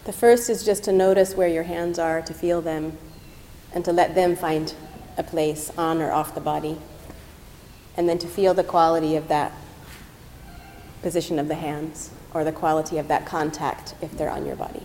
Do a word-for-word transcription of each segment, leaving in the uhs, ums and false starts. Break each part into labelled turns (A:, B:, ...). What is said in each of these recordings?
A: The first is just to notice where your hands are, to feel them, and to let them find a place on or off the body. And then to feel the quality of that position of the hands, or the quality of that contact if they're on your body.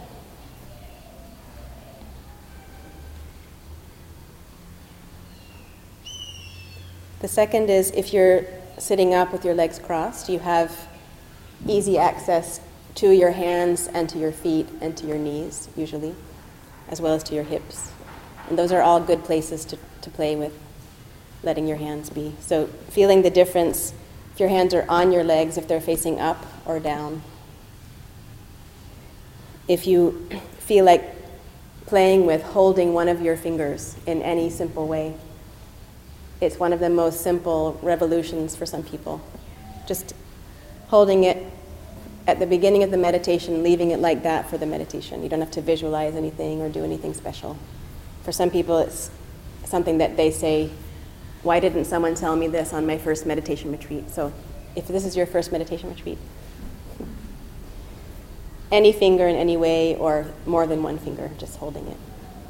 A: The second is, if you're sitting up with your legs crossed, you have easy access to your hands and to your feet and to your knees, usually, as well as to your hips. And those are all good places to, to play with, letting your hands be. So feeling the difference, if your hands are on your legs, if they're facing up or down. If you feel like playing with holding one of your fingers in any simple way, it's one of the most simple revolutions for some people. Just holding it at the beginning of the meditation, leaving it like that for the meditation. You don't have to visualize anything or do anything special. For some people, it's something that they say, why didn't someone tell me this on my first meditation retreat? So if this is your first meditation retreat, any finger in any way or more than one finger, just holding it.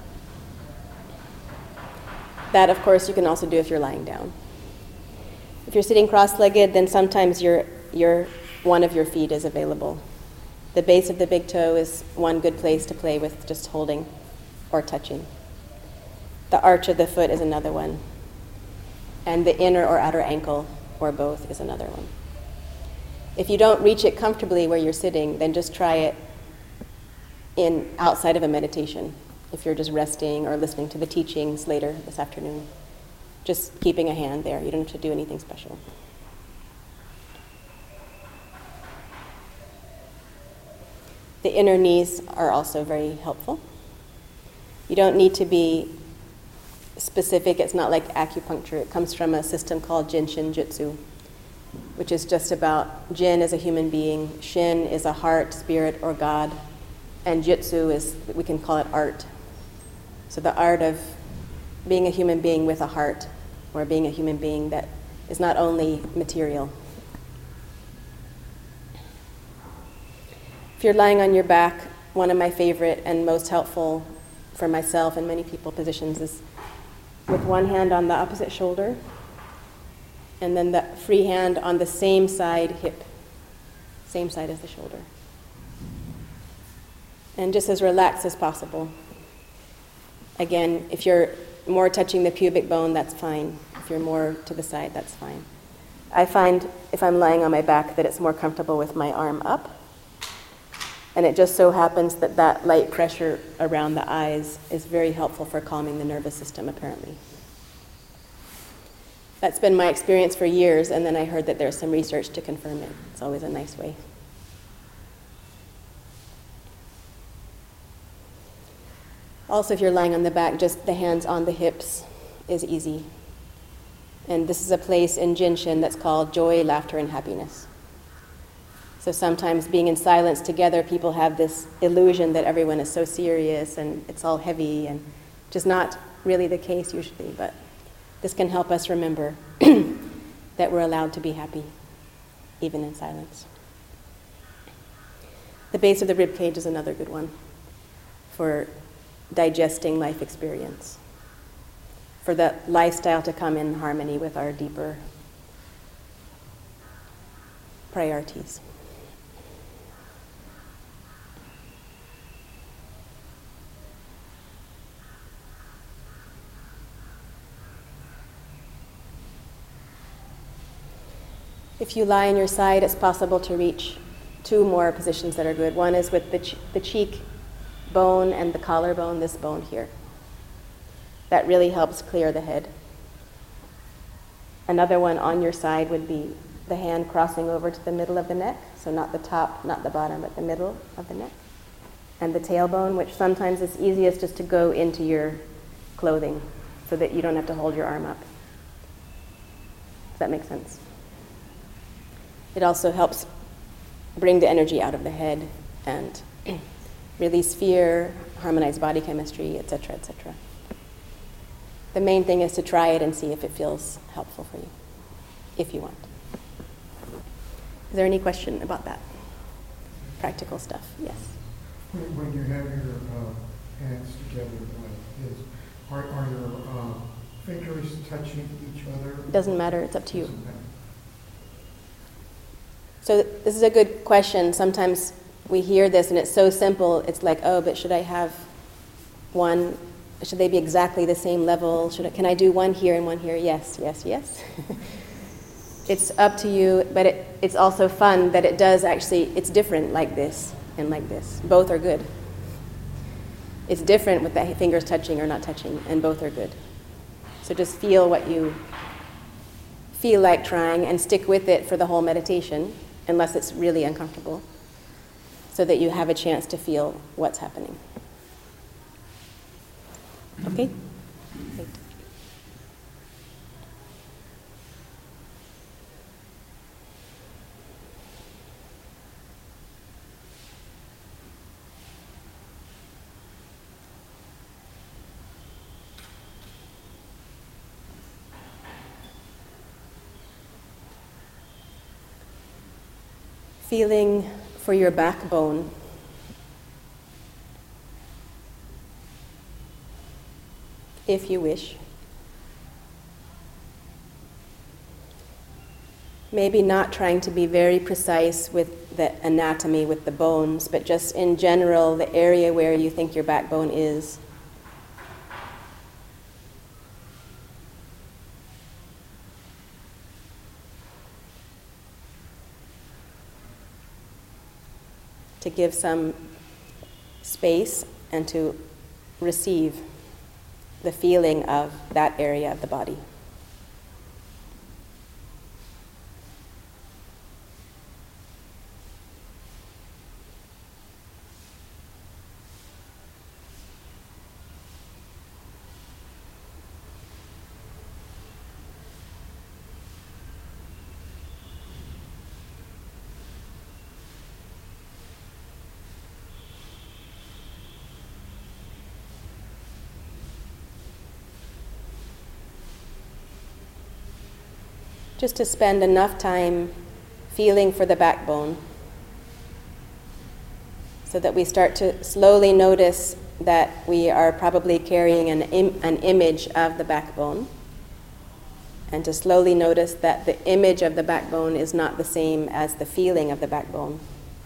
A: That, of course, you can also do if you're lying down. If you're sitting cross-legged, then sometimes your, your, one of your feet is available. The base of the big toe is one good place to play with, just holding or touching. The arch of the foot is another one. And the inner or outer ankle, or both, is another one. If you don't reach it comfortably where you're sitting, then just try it in outside of a meditation. If you're just resting or listening to the teachings later this afternoon, just keeping a hand there. You don't have to do anything special. The inner knees are also very helpful. You don't need to be specific. It's not like acupuncture. It comes from a system called Jin Shin Jutsu, which is just about Jin as a human being, Shin is a heart, spirit, or God, and Jutsu is, we can call it art. So the art of being a human being with a heart, or being a human being that is not only material. If you're lying on your back, one of my favorite and most helpful for myself and many people positions is with one hand on the opposite shoulder, and then the free hand on the same side hip, same side as the shoulder. And just as relaxed as possible. Again, if you're more touching the pubic bone, that's fine. If you're more to the side, that's fine. I find if I'm lying on my back that it's more comfortable with my arm up. And it just so happens that that light pressure around the eyes is very helpful for calming the nervous system, apparently. That's been my experience for years, and then I heard that there's some research to confirm it. It's always a nice way. Also, if you're lying on the back, just the hands on the hips is easy. And this is a place in Jinshin that's called joy, laughter, and happiness. So sometimes being in silence together, people have this illusion that everyone is so serious and it's all heavy, and which is not really the case usually, but this can help us remember that we're allowed to be happy, even in silence. The base of the rib cage is another good one for digesting life experience, for the lifestyle to come in harmony with our deeper priorities. If you lie on your side, it's possible to reach two more positions that are good. One is with the, ch- the cheek bone and the collarbone, this bone here. That really helps clear the head. Another one on your side would be the hand crossing over to the middle of the neck, so not the top, not the bottom, but the middle of the neck. And the tailbone, which sometimes is easiest just to go into your clothing so that you don't have to hold your arm up. Does that make sense? It also helps bring the energy out of the head and release fear, harmonize body chemistry, et cetera, et cetera. The main thing is to try it and see if it feels helpful for you, if you want. Is there any question about that? Practical stuff, yes.
B: When, when you have your uh, hands together like this, are, are your uh, fingers touching each other?
A: Doesn't matter, it's up to you.
B: Doesn't matter.
A: So this is a good question. Sometimes we hear this and it's so simple, it's like, oh, but should I have one, should they be exactly the same level? Should I, can I do one here and one here? Yes, yes, yes. It's up to you, but it, it's also fun that it does actually, it's different like this and like this. Both are good. It's different with the fingers touching or not touching, and both are good. So just feel what you feel like trying and stick with it for the whole meditation, unless it's really uncomfortable, so that you have a chance to feel what's happening. Okay? Great. Feeling for your backbone. If you wish. Maybe not trying to be very precise with the anatomy, with the bones, but just in general, the area where you think your backbone is. To give some space and to receive the feeling of that area of the body. Just to spend enough time feeling for the backbone so that we start to slowly notice that we are probably carrying an, im- an image of the backbone, and to slowly notice that the image of the backbone is not the same as the feeling of the backbone.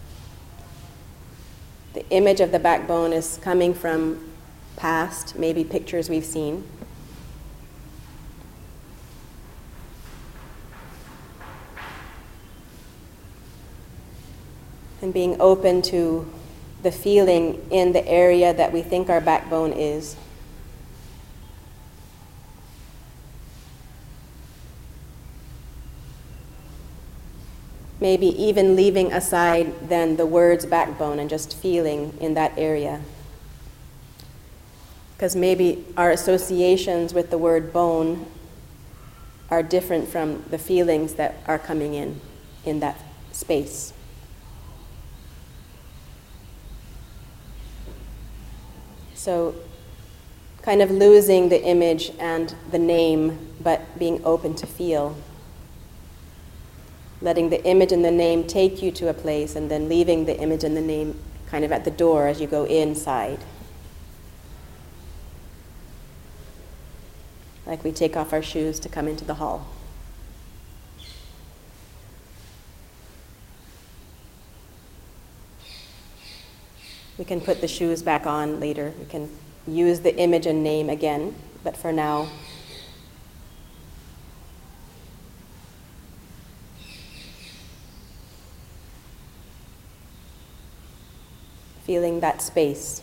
A: The image of the backbone is coming from past, maybe pictures we've seen. And being open to the feeling in the area that we think our backbone is. Maybe even leaving aside then the words backbone and just feeling in that area. Because maybe our associations with the word bone are different from the feelings that are coming in, in that space. So kind of losing the image and the name, but being open to feel. Letting the image and the name take you to a place, and then leaving the image and the name kind of at the door as you go inside. Like we take off our shoes to come into the hall. We can put the shoes back on later. We can use the image and name again, but for now, feeling that space.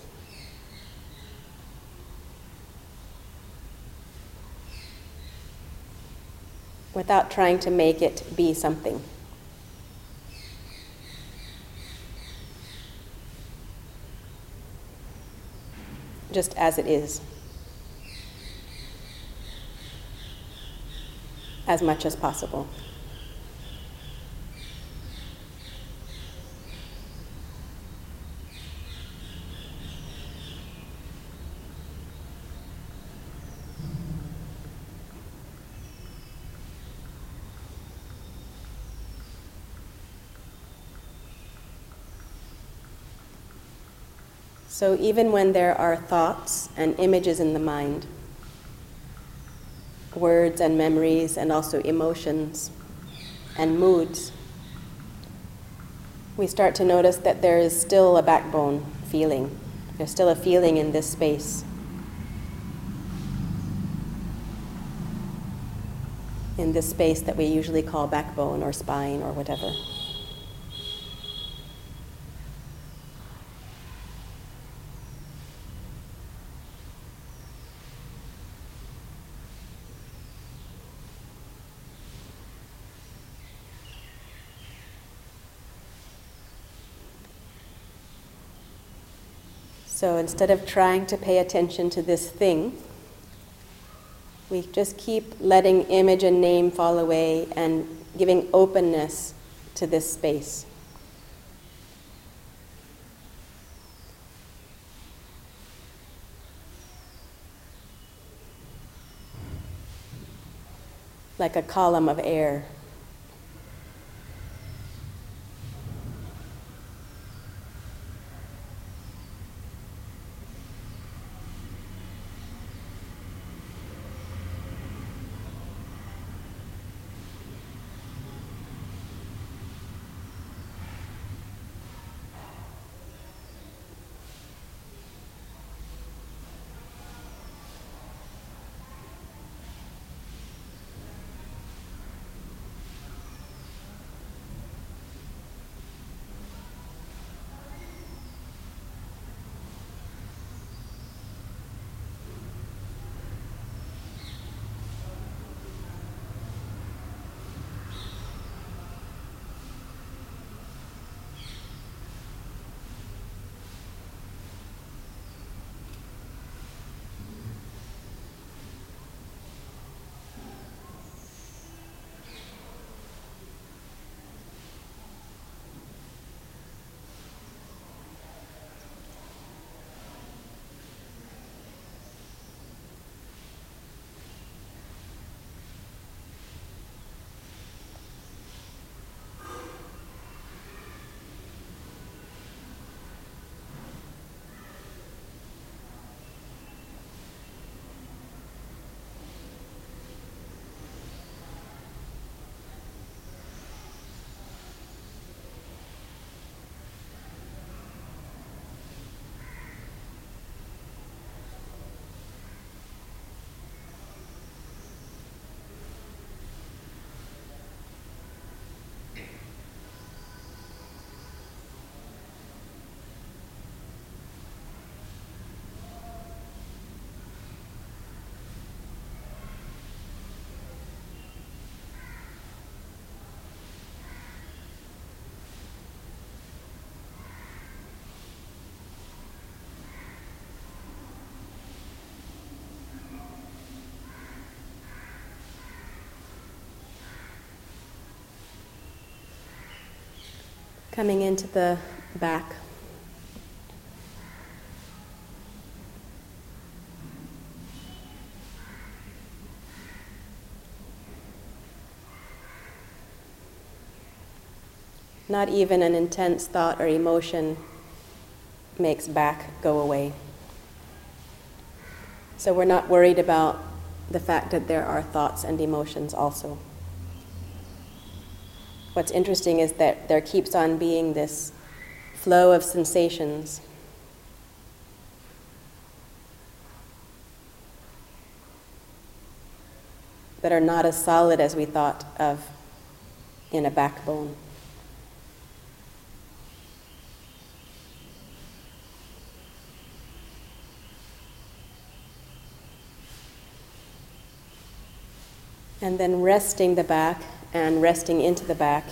A: Without trying to make it be something. Just as it is. As much as possible. So even when there are thoughts and images in the mind, words and memories and also emotions and moods, we start to notice that there is still a backbone feeling. There's still a feeling in this space. In this space that we usually call backbone or spine or whatever. So instead of trying to pay attention to this thing, we just keep letting image and name fall away and giving openness to this space. Like a column of air. Coming into the back. Not even an intense thought or emotion makes back go away. So we're not worried about the fact that there are thoughts and emotions also. What's interesting is that there keeps on being this flow of sensations. That are not as solid as we thought of in a backbone. And then resting the back and resting into the back.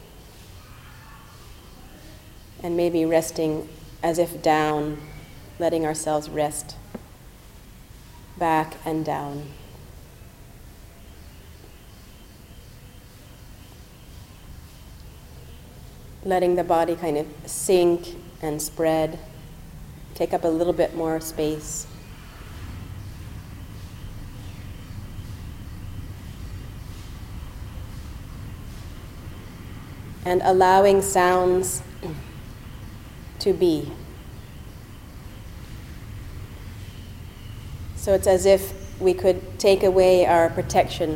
A: And maybe resting as if down, letting ourselves rest back and down. Letting the body kind of sink and spread, take up a little bit more space. And allowing sounds to be. So it's as if we could take away our protection.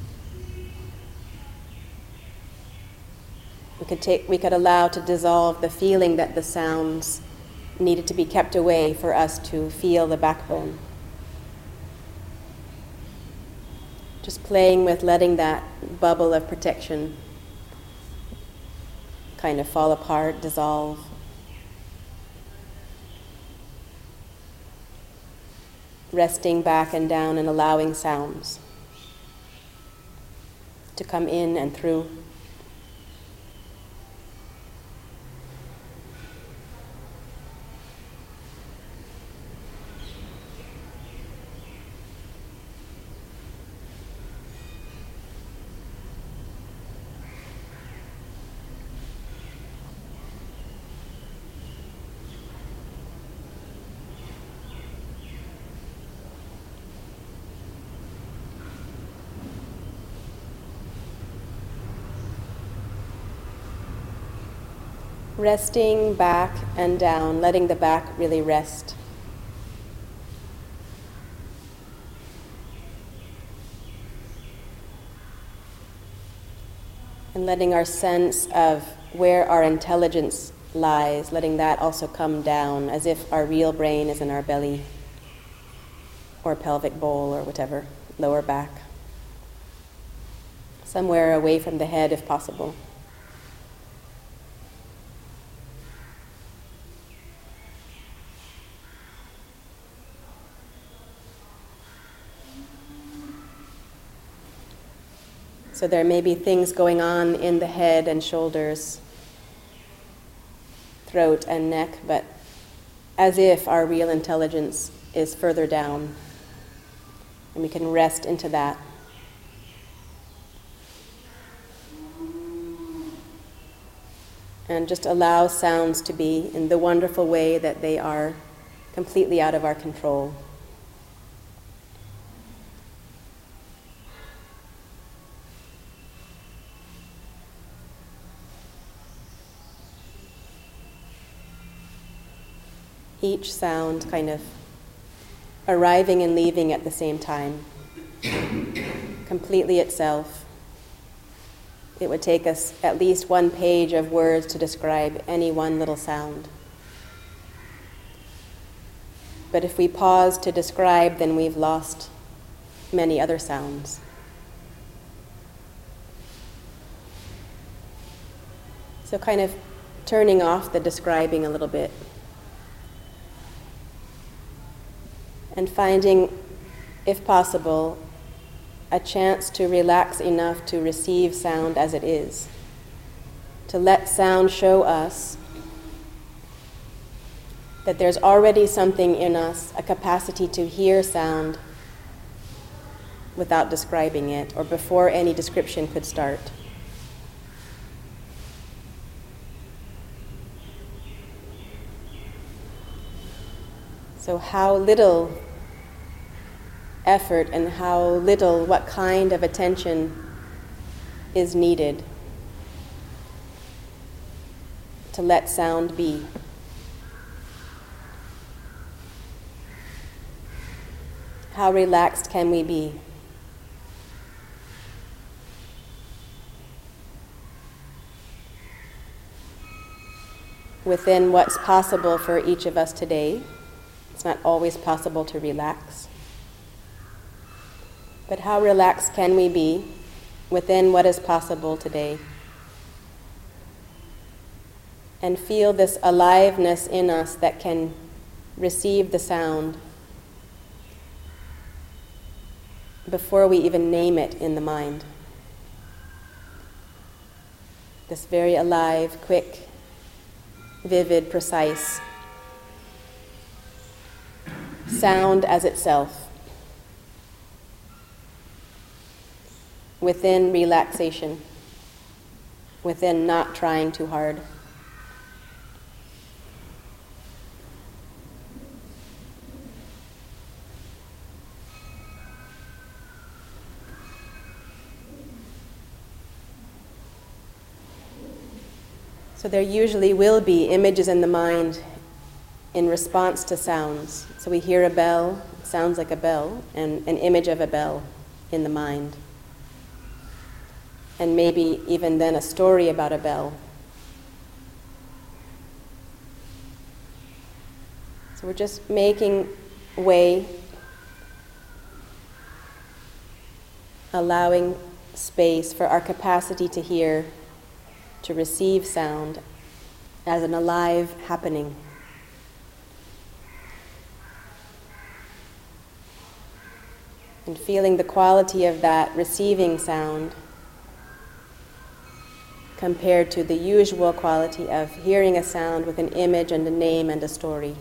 A: We could take, we could allow to dissolve the feeling that the sounds needed to be kept away for us to feel the backbone. Just playing with letting that bubble of protection kind of fall apart, dissolve. Resting back and down and allowing sounds to come in and through. Resting back and down, letting the back really rest. And letting our sense of where our intelligence lies, letting that also come down, as if our real brain is in our belly or pelvic bowl or whatever, lower back. Somewhere away from the head if possible. So there may be things going on in the head and shoulders, throat and neck, but as if our real intelligence is further down, and we can rest into that. And just allow sounds to be in the wonderful way that they are, completely out of our control. Each sound kind of arriving and leaving at the same time, completely itself. It would take us at least one page of words to describe any one little sound. But if we pause to describe, then we've lost many other sounds. So kind of turning off the describing a little bit. And finding, if possible, a chance to relax enough to receive sound as it is, to let sound show us that there's already something in us, a capacity to hear sound without describing it, or before any description could start. So how little effort and how little, what kind of attention is needed to let sound be. How relaxed can we be? Within what's possible for each of us today. It's not always possible to relax. But how relaxed can we be within what is possible today? And feel this aliveness in us that can receive the sound before we even name it in the mind. This very alive, quick, vivid, precise sound as itself, within relaxation, within not trying too hard. So there usually will be images in the mind in response to sounds. So we hear a bell, sounds like a bell, and an image of a bell in the mind. And maybe even then a story about a bell. So we're just making way, allowing space for our capacity to hear, to receive sound as an alive happening. And feeling the quality of that receiving sound compared to the usual quality of hearing a sound with an image and a name and a story.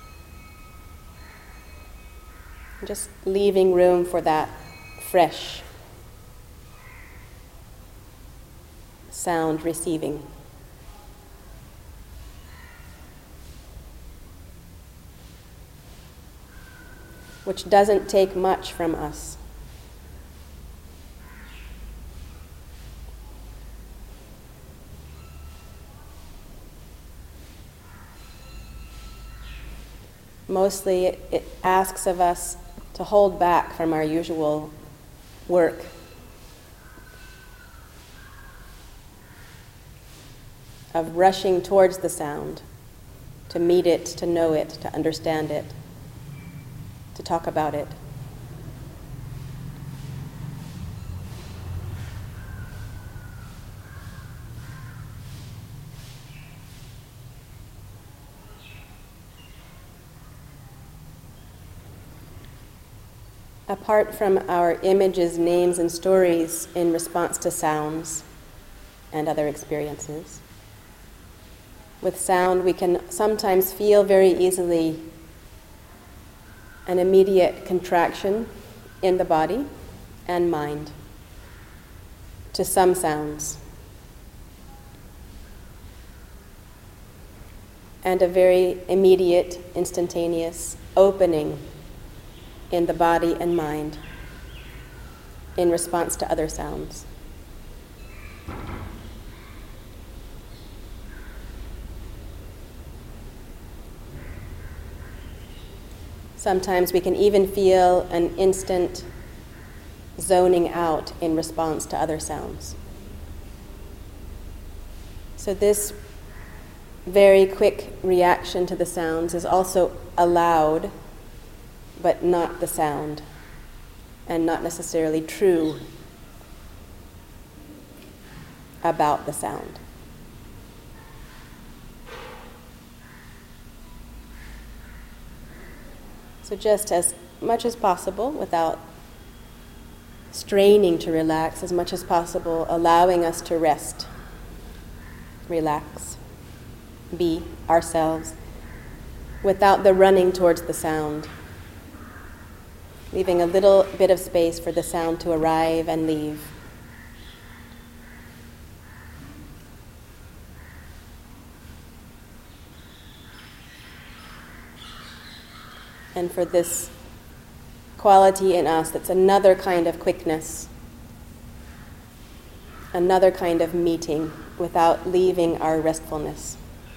A: Just leaving room for that fresh sound receiving. Which doesn't take much from us. Mostly it, it asks of us to hold back from our usual work. Of rushing towards the sound, to meet it, to know it, to understand it, to talk about it. Apart from our images, names, and stories in response to sounds and other experiences, with sound we can sometimes feel very easily an immediate contraction in the body and mind to some sounds, and a very immediate, instantaneous opening in the body and mind in response to other sounds. Sometimes we can even feel an instant zoning out in response to other sounds. So this very quick reaction to the sounds is also allowed, but not the sound, and not necessarily true about the sound. So just as much as possible, without straining to relax, as much as possible, allowing us to rest, relax, be ourselves, without the running towards the sound, leaving a little bit of space for the sound to arrive and leave. And for this quality in us that's another kind of quickness, another kind of meeting without leaving our restfulness.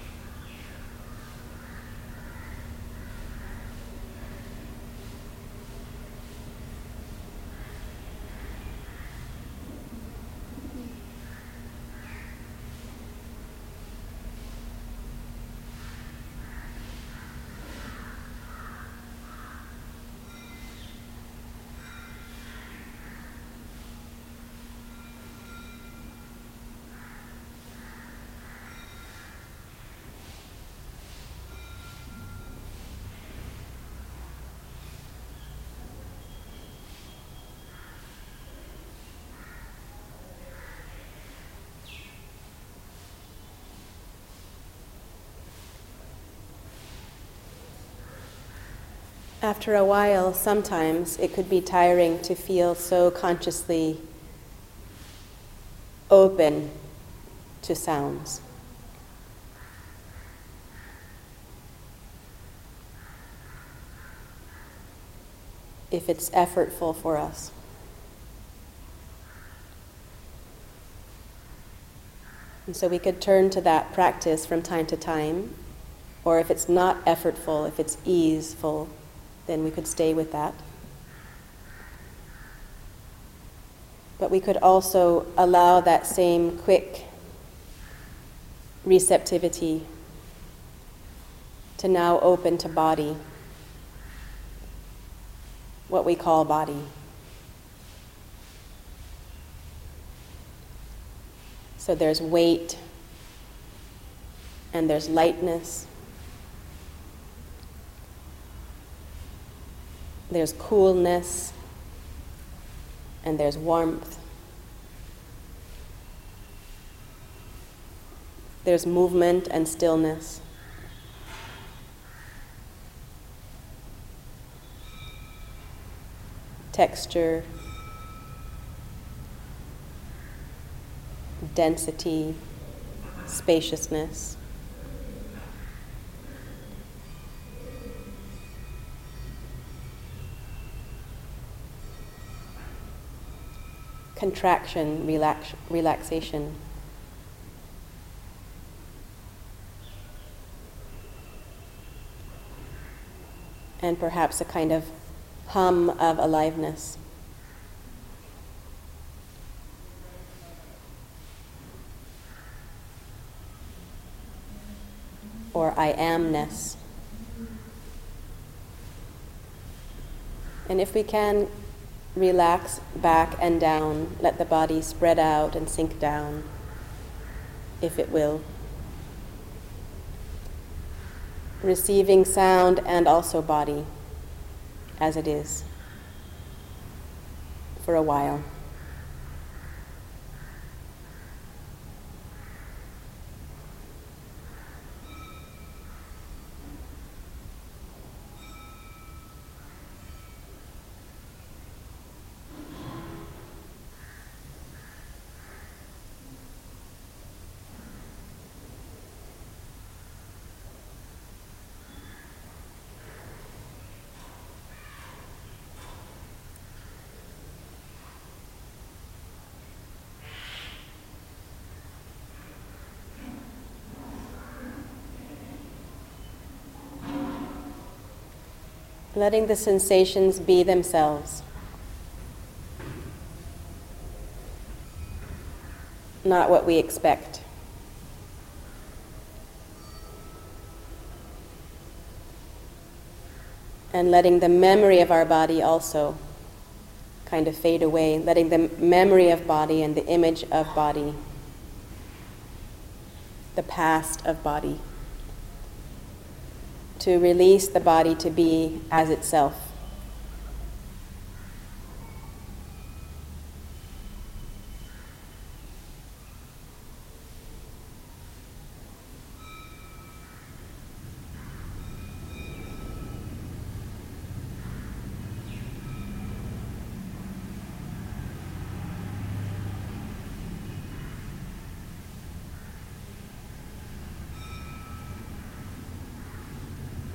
A: After a while, sometimes it could be tiring to feel so consciously open to sounds. If it's effortful for us. And so we could turn to that practice from time to time, or if it's not effortful, if it's easeful, then we could stay with that. But we could also allow that same quick receptivity to now open to body, what we call body. So there's weight, and there's lightness, there's coolness, and there's warmth. There's movement and stillness. Texture, density, spaciousness. Contraction, relax, relaxation. And perhaps a kind of hum of aliveness. Or I amness. And if we can, relax back and down, let the body spread out and sink down, if it will. Receiving sound and also body as it is for a while. Letting the sensations be themselves. Not what we expect. And letting the memory of our body also kind of fade away, letting the memory of body and the image of body, the past of body, to release the body to be as itself.